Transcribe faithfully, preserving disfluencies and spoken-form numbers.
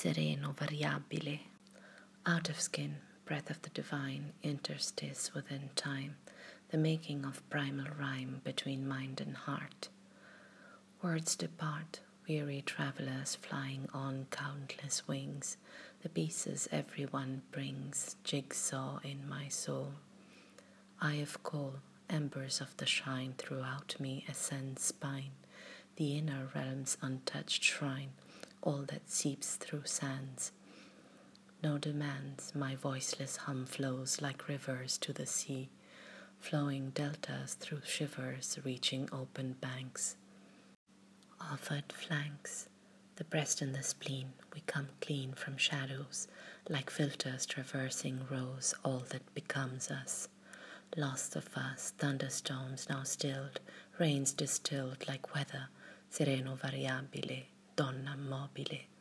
sereno variabile. Out of skin, breath of the divine, interstice within time, the making of primal rhyme between mind and heart. Words depart, weary travellers flying on countless wings, the pieces everyone brings, jigsaw in my soul. Eye of coal, embers of the shine throughout me ascend spine, the inner realm's untouched shrine, all that seeps through sands. No demands, my voiceless hum flows like rivers to the sea, flowing deltas through shivers, reaching open banks. Offered flanks, the breast and the spleen, we come clean from shadows, like filters traversing rows, all that becomes us. Lost of us, thunderstorms now stilled, rains distilled like weather, sereno variabile, donna mobile.